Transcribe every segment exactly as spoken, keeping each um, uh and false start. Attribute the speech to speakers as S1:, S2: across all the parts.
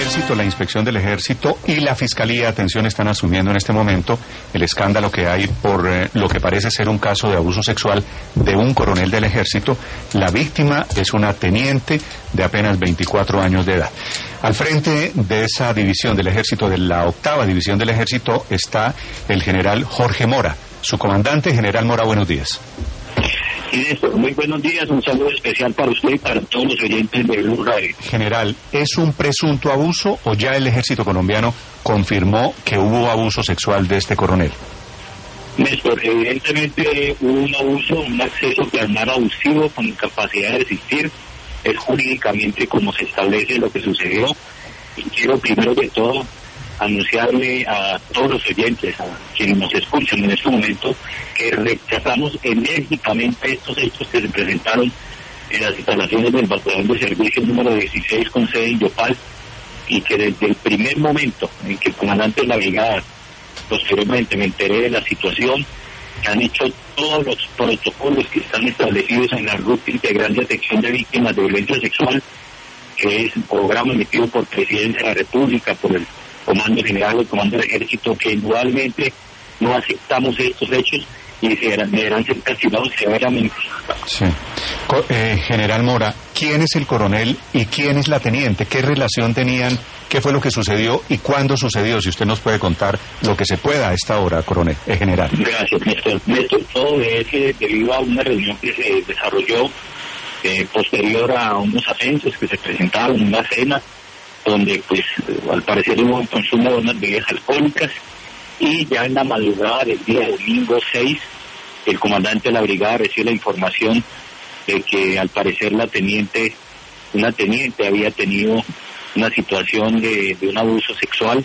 S1: ejército, la inspección del ejército y la fiscalía, atención, están asumiendo en este momento el escándalo que hay por eh, lo que parece ser un caso de abuso sexual de un coronel del ejército. La víctima es una teniente de apenas veinticuatro años de edad. Al frente de esa división del ejército, de la octava división del ejército, está el general Jorge Mora. Su comandante, general Mora, buenos días.
S2: Sí, Néstor, muy buenos días, un saludo especial para usted y para todos los oyentes de Blue Radio.
S1: General, ¿es un presunto abuso o ya el ejército colombiano confirmó que hubo abuso sexual de este coronel?
S2: Néstor, evidentemente hubo un abuso, un acceso carnal abusivo con incapacidad de resistir, es jurídicamente como se establece lo que sucedió, y quiero primero que todo anunciarle a todos los oyentes, a quienes nos escuchan en este momento, que rechazamos enérgicamente estos hechos que se presentaron en las instalaciones del batallón de servicio número dieciséis con sede en Yopal, y que desde el primer momento en que el comandante de la brigada, posteriormente me enteré de la situación, que han hecho todos los protocolos que están establecidos en la Ruta Integral de Atención de Víctimas de Violencia Sexual, que es un programa emitido por Presidencia de la República, por el Comando General del Comando del Ejército, que indudablemente no aceptamos estos hechos y se deberán, deberán ser castigados severamente.
S1: Sí. Co eh, General Mora, ¿quién es el coronel y quién es la teniente? ¿Qué relación tenían? ¿Qué fue lo que sucedió y cuándo sucedió? Si usted nos puede contar lo que se pueda a esta hora, coronel, eh, general.
S2: Gracias, Néstor. Néstor, todo es que debido a una reunión que se desarrolló eh, posterior a unos ascensos que se presentaron en una cena, donde pues al parecer hubo un consumo de unas bebidas alcohólicas, y ya en la madrugada del día domingo seis, el comandante de la brigada recibe la información de que al parecer la teniente, una teniente había tenido una situación de, de un abuso sexual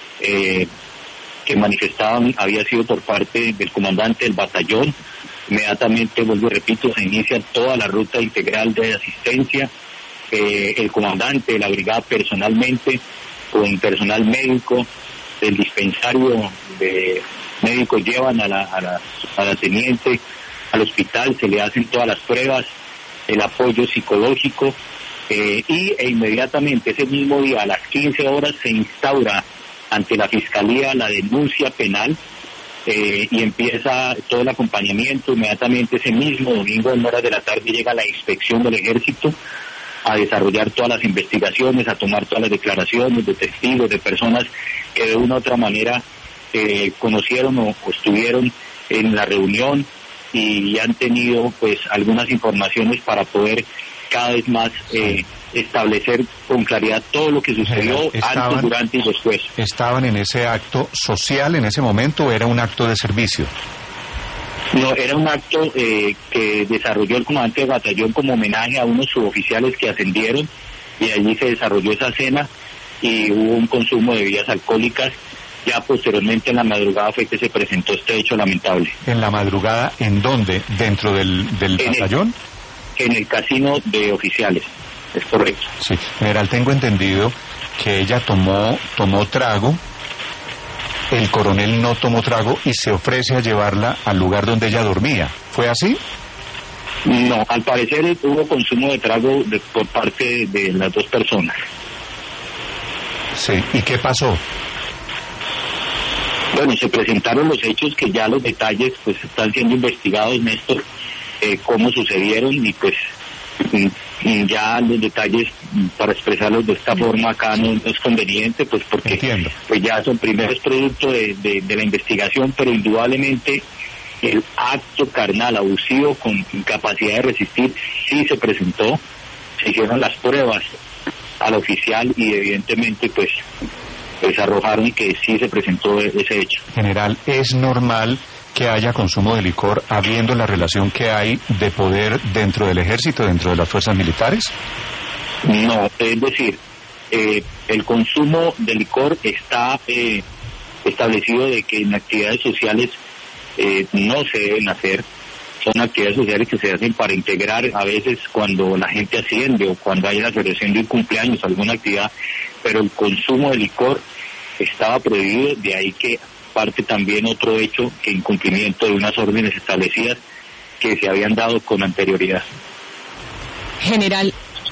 S2: eh, que manifestaban había sido por parte del comandante del batallón. Inmediatamente, vuelvo y repito, se inicia toda la ruta integral de asistencia. Eh, el comandante de la brigada personalmente, con personal médico del dispensario de médicos, llevan a la, a la, a la teniente al hospital, se le hacen todas las pruebas, el apoyo psicológico, eh, y e inmediatamente ese mismo día a las quince horas se instaura ante la fiscalía la denuncia penal, eh, y empieza todo el acompañamiento. Inmediatamente ese mismo domingo en horas de la tarde llega la inspección del ejército a desarrollar todas las investigaciones, a tomar todas las declaraciones de testigos, de personas que de una u otra manera eh, conocieron o, o estuvieron en la reunión y han tenido pues algunas informaciones para poder cada vez más eh, establecer con claridad todo lo que sucedió estaban, antes, durante y después.
S1: ¿Estaban en ese acto social en ese momento o era un acto de servicio?
S2: No, era un acto eh, que desarrolló el comandante del batallón como homenaje a unos suboficiales que ascendieron, y allí se desarrolló esa cena y hubo un consumo de bebidas alcohólicas. Ya posteriormente en la madrugada fue que se presentó este hecho lamentable.
S1: ¿En la madrugada en dónde? ¿Dentro del, del
S2: en
S1: batallón?
S2: El, en el casino de oficiales, es correcto.
S1: Sí, general, tengo entendido que ella tomó, tomó trago. El coronel no tomó trago y se ofrece a llevarla al lugar donde ella dormía. ¿Fue así?
S2: No, al parecer hubo consumo de trago de, por parte de las dos personas.
S1: Sí, ¿y qué pasó?
S2: Bueno, se presentaron los hechos que ya los detalles pues están siendo investigados, Néstor, eh, cómo sucedieron, y pues ya los detalles para expresarlos de esta forma acá no, no es conveniente, pues porque
S1: Entiendo.
S2: pues ya son primeros productos de, de, de la investigación, pero indudablemente el acto carnal abusivo con incapacidad de resistir sí se presentó, se hicieron las pruebas al oficial y evidentemente pues pues arrojaron que sí se presentó ese hecho.
S1: General, ¿es normal que haya consumo de licor habiendo la relación que hay de poder dentro del ejército, dentro de las fuerzas militares?
S2: No, es decir, eh, el consumo de licor está eh, establecido de que en actividades sociales eh, no se deben hacer. Son actividades sociales que se hacen para integrar a veces cuando la gente asciende o cuando hay la celebración de un cumpleaños, alguna actividad, pero el consumo de licor estaba prohibido, de ahí que parte también otro hecho, que incumplimiento de unas órdenes establecidas que se habían dado con anterioridad.
S3: General,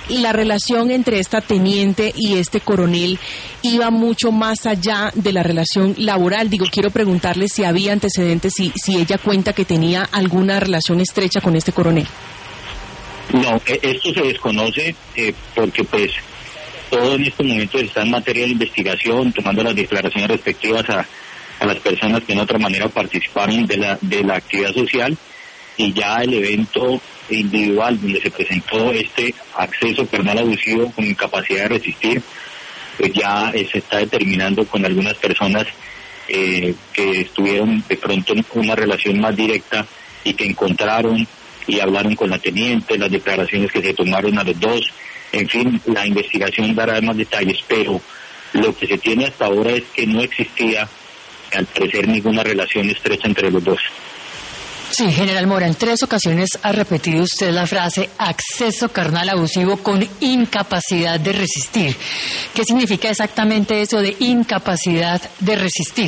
S3: la relación entre esta teniente y este coronel iba mucho más allá de la relación laboral. Digo, quiero preguntarle si había antecedentes, si, si ella cuenta que tenía alguna relación estrecha con este coronel.
S2: No, esto se desconoce eh, porque pues todo en estos momentos está en materia de investigación, tomando las declaraciones respectivas a, a las personas que en otra manera participaron de la, de la actividad social, y ya el evento individual donde se presentó este acceso carnal abusivo con incapacidad de resistir, pues ya eh, se está determinando con algunas personas eh, que estuvieron de pronto en una relación más directa y que encontraron y hablaron con la teniente, las declaraciones que se tomaron a los dos. En fin, la investigación dará más detalles, pero lo que se tiene hasta ahora es que no existía, al parecer, ninguna relación estrecha entre los dos.
S4: Sí, general Mora, en tres ocasiones ha repetido usted la frase acceso carnal abusivo con incapacidad de resistir. ¿Qué significa exactamente eso de incapacidad de resistir?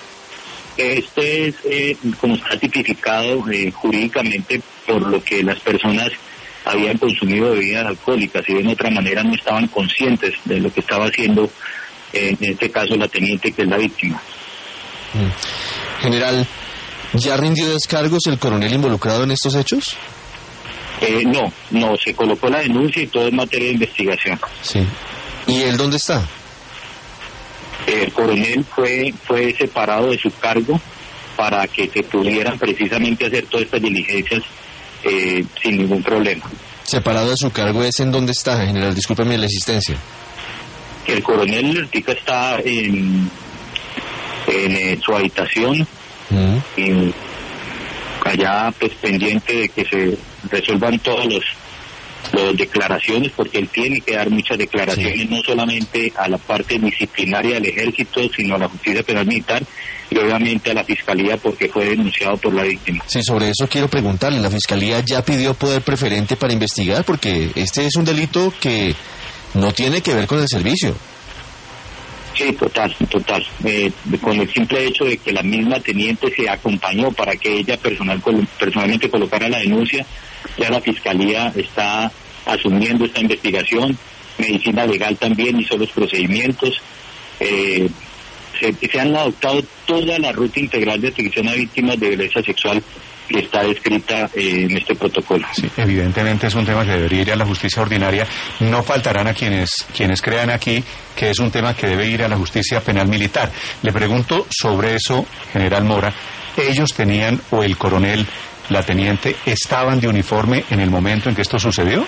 S2: Este es, eh, como está tipificado eh, jurídicamente, por lo que las personas habían consumido bebidas alcohólicas y de otra manera no estaban conscientes de lo que estaba haciendo, eh, en este caso la teniente, que es la víctima.
S5: General, ¿ya rindió descargos el coronel involucrado en estos hechos?
S2: Eh, no, no, se colocó la denuncia y todo es materia de investigación.
S5: Sí. ¿Y él dónde está?
S2: El coronel fue fue separado de su cargo para que se pudieran precisamente hacer todas estas diligencias eh, sin ningún problema.
S5: ¿Separado de su cargo es en dónde está, general? Discúlpeme la existencia.
S2: El coronel Lertica está en, en eh, su habitación, mm. y allá pues pendiente de que se resuelvan todos los las declaraciones, porque él tiene que dar muchas declaraciones, sí, no solamente a la parte disciplinaria del ejército, sino a la justicia penal militar y obviamente a la fiscalía, porque fue denunciado por la víctima.
S5: Sí, sobre eso quiero preguntarle, ¿la fiscalía ya pidió poder preferente para investigar? Porque este es un delito que no tiene que ver con el servicio.
S2: Sí, total, total. Eh, con el simple hecho de que la misma teniente se acompañó para que ella personal, personalmente colocara la denuncia, ya la fiscalía está asumiendo esta investigación. Medicina legal también hizo los procedimientos. Eh, se, se han adoptado toda la ruta integral de atención a víctimas de violencia sexual que está descrita eh, en este protocolo.
S1: Sí, evidentemente es un tema que debería ir a la justicia ordinaria. No faltarán a quienes quienes crean aquí que es un tema que debe ir a la justicia penal militar. Le pregunto sobre eso, general Mora. ¿Ellos tenían, o el coronel, la teniente, estaban de uniforme en el momento en que esto sucedió?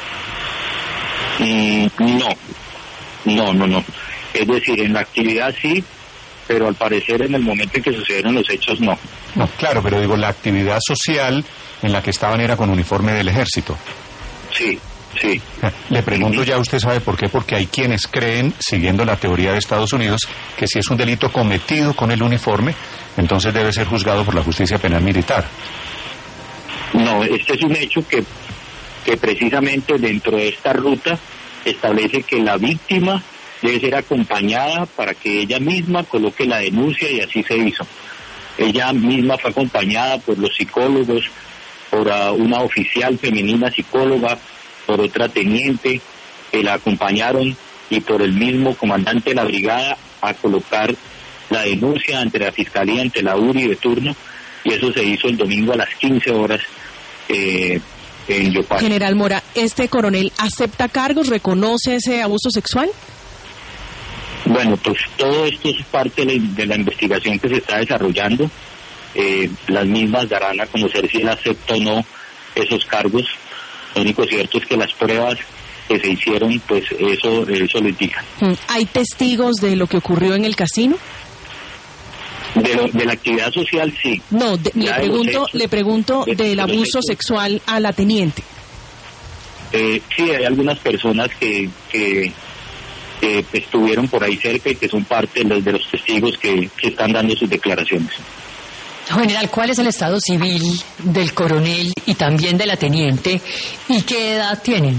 S2: Mm, no, no, no, no. Es decir, en la actividad sí, pero al parecer en el momento en que sucedieron los hechos no.
S1: No, claro, pero digo, la actividad social en la que estaban era con uniforme del ejército.
S2: Sí, sí.
S1: Le pregunto, ya usted sabe por qué, porque hay quienes creen, siguiendo la teoría de Estados Unidos, que si es un delito cometido con el uniforme, entonces debe ser juzgado por la justicia penal militar.
S2: No, este es un hecho que, que precisamente dentro de esta ruta establece que la víctima debe ser acompañada para que ella misma coloque la denuncia, y así se hizo. Ella misma fue acompañada por los psicólogos, por uh, una oficial femenina psicóloga, por otra teniente que la acompañaron, y por el mismo comandante de la brigada a colocar la denuncia ante la fiscalía, ante la U R I de turno, y eso se hizo el domingo a las quince horas eh, en Yopal.
S3: General Mora, ¿este coronel acepta cargos, reconoce ese abuso sexual?
S2: Bueno, pues todo esto es parte de la, de la investigación que se está desarrollando. Eh, las mismas darán a conocer si él acepta o no esos cargos. Lo único cierto es que las pruebas que se hicieron, pues eso, eso lo indica.
S3: ¿Hay testigos de lo que ocurrió en el casino?
S2: De, lo, de la actividad social, sí.
S3: No, de, le pregunto, le pregunto de, del abuso sexual a la teniente.
S2: Eh, sí, hay algunas personas que, que, que estuvieron por ahí cerca y que son parte de los, de los testigos que, que están dando sus declaraciones.
S4: General, ¿cuál es el estado civil del coronel y también de la teniente, y qué edad tienen?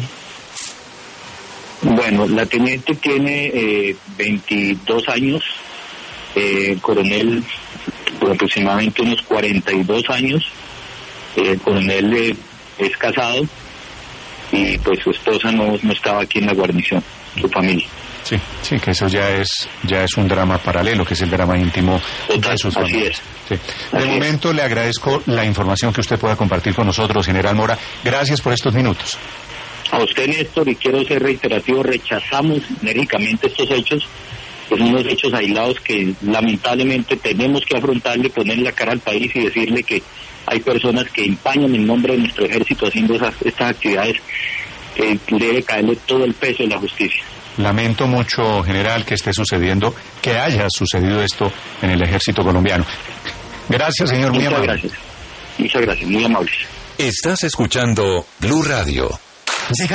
S2: Bueno, la teniente tiene eh, veintidós años, eh, el coronel por aproximadamente unos cuarenta y dos años, eh, el coronel eh, es casado, y pues su esposa no, no estaba aquí en la guarnición, su familia.
S1: Sí, sí, que eso ya es ya es un drama paralelo, que es el drama íntimo
S2: Total,
S1: de sus
S2: así
S1: familias.
S2: es.
S1: Sí. De
S2: Así
S1: momento es. Le agradezco la información que usted pueda compartir con nosotros, general Mora. Gracias por estos minutos.
S2: A usted, Néstor, y quiero ser reiterativo, rechazamos enérgicamente estos hechos, que son unos hechos aislados que lamentablemente tenemos que afrontarle, poner la cara al país y decirle que hay personas que empañan el nombre de nuestro ejército haciendo esas, estas actividades, que debe caerle todo el peso de la justicia.
S1: Lamento mucho, general, que esté sucediendo, que haya sucedido esto en el ejército colombiano. Gracias, señor, muy
S2: Muchas
S1: amable.
S2: gracias. Muchas gracias, muy amables.
S6: Estás escuchando Blue Radio.